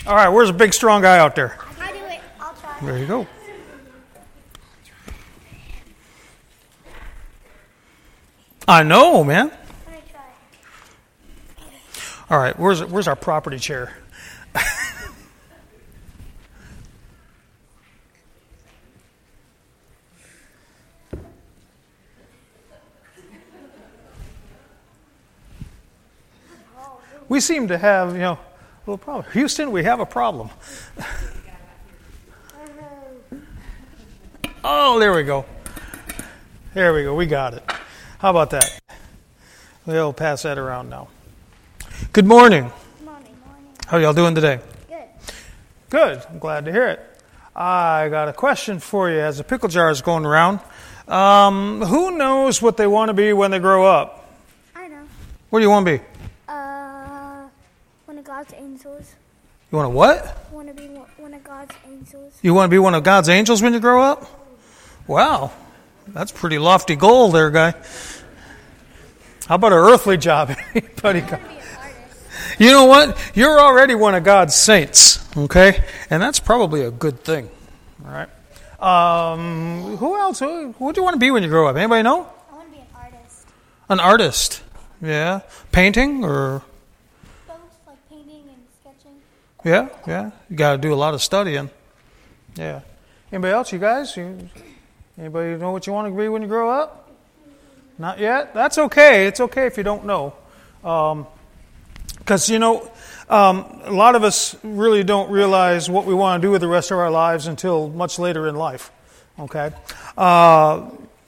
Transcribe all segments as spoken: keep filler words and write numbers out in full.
All right, where's a big, strong guy out there? I do it. I'll try. There you go. I know, man. Let me try. All right, where's where's our property chair? We seem to have, you know, a little problem. Houston, we have a problem. Oh, there we go. There we go. We got it. How about that? We'll pass that around now. Good morning. Good morning. Morning. How y'all doing today? Good. Good. I'm glad to hear it. I got a question for you as the pickle jar is going around. Um, who knows what they want to be when they grow up? I know. What do you want to be? Uh, one of God's angels. You want to what? I want to be one one of God's angels. You want to be one of God's angels when you grow up? Wow. That's a pretty lofty goal there, guy. How about an earthly job? Anybody got? You know what? You're already one of God's saints, okay? And that's probably a good thing, all right? Um, who else? Who, what do you want to be when you grow up? Anybody know? I want to be an artist. An artist, yeah. Painting or? Both, like painting and sketching. Yeah, yeah. You got to do a lot of studying. Yeah. Anybody else? You guys? You, anybody know what you want to be when you grow up? Not yet? That's okay. It's okay if you don't know. Because, um, you know, um, a lot of us really don't realize what we want to do with the rest of our lives until much later in life. Okay? Uh,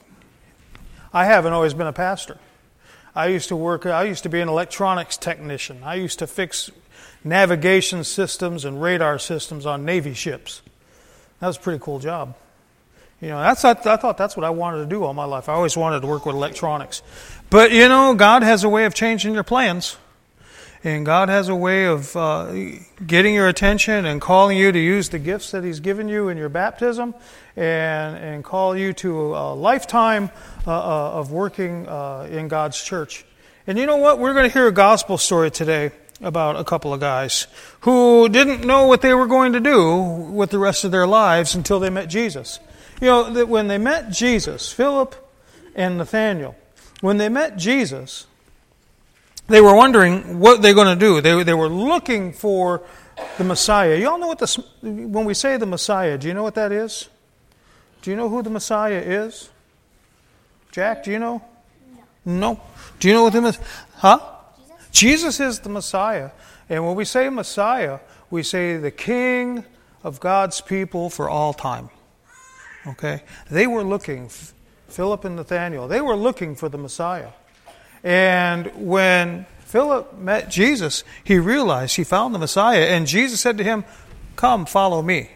I haven't always been a pastor. I used to work, I used to be an electronics technician. I used to fix navigation systems and radar systems on Navy ships. That was a pretty cool job. You know, that's I, I thought that's what I wanted to do all my life. I always wanted to work with electronics. But, you know, God has a way of changing your plans. And God has a way of uh, getting your attention and calling you to use the gifts that He's given you in your baptism and, and call you to a lifetime uh, uh, of working uh, in God's church. And you know what? We're going to hear a gospel story today about a couple of guys who didn't know what they were going to do with the rest of their lives until they met Jesus. You know, that when they met Jesus, Philip and Nathaniel, when they met Jesus, they were wondering what they're going to do. They, they were looking for the Messiah. You all know what the, when we say the Messiah, do you know what that is? Do you know who the Messiah is? Jack, do you know? No. No. Do you know what the Messiah? Huh? Jesus? Jesus is the Messiah. And when we say Messiah, we say the King of God's people for all time. Okay? They were looking, Philip and Nathaniel, they were looking for the Messiah. And when Philip met Jesus, he realized he found the Messiah. And Jesus said to him, "Come, follow me."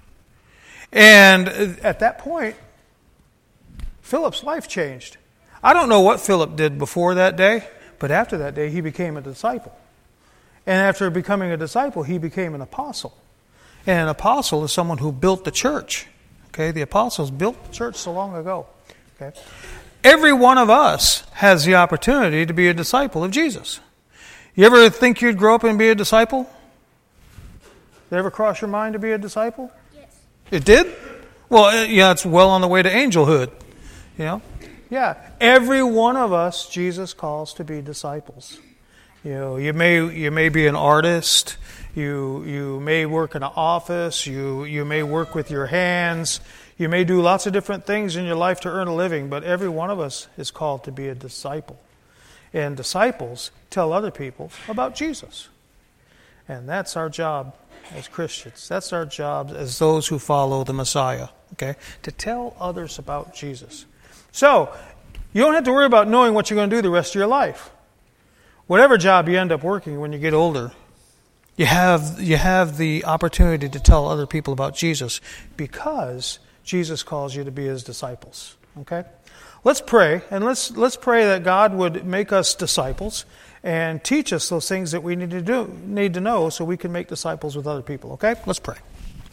And at that point, Philip's life changed. I don't know what Philip did before that day, but after that day, he became a disciple. And after becoming a disciple, he became an apostle. And an apostle is someone who built the church. Okay, the apostles built the church so long ago. Okay. Every one of us has the opportunity to be a disciple of Jesus. You ever think you'd grow up and be a disciple? Did it ever cross your mind to be a disciple? Yes. It did? Well, yeah, it's well on the way to angelhood. You know? Yeah. Every one of us, Jesus calls to be disciples. You know, you may you may be an artist. You you may work in an office. You you may work with your hands. You may do lots of different things in your life to earn a living, but every one of us is called to be a disciple. And disciples tell other people about Jesus. And that's our job as Christians. That's our job as those who follow the Messiah, okay? To tell others about Jesus. So, you don't have to worry about knowing what you're going to do the rest of your life. Whatever job you end up working when you get older, you have you have the opportunity to tell other people about Jesus because Jesus calls you to be His disciples. Okay? Let's pray, and let's let's pray that God would make us disciples and teach us those things that we need to do, need to know so we can make disciples with other people. Okay? Let's pray.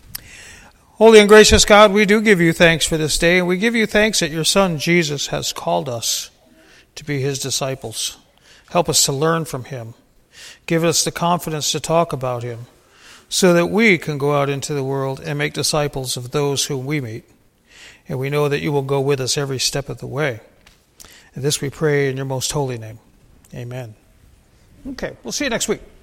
Holy and gracious God, we do give you thanks for this day, and we give you thanks that your Son Jesus has called us to be His disciples. Help us to learn from Him. Give us the confidence to talk about Him so that we can go out into the world and make disciples of those whom we meet. And we know that you will go with us every step of the way. And this we pray in your most holy name. Amen. Okay, we'll see you next week.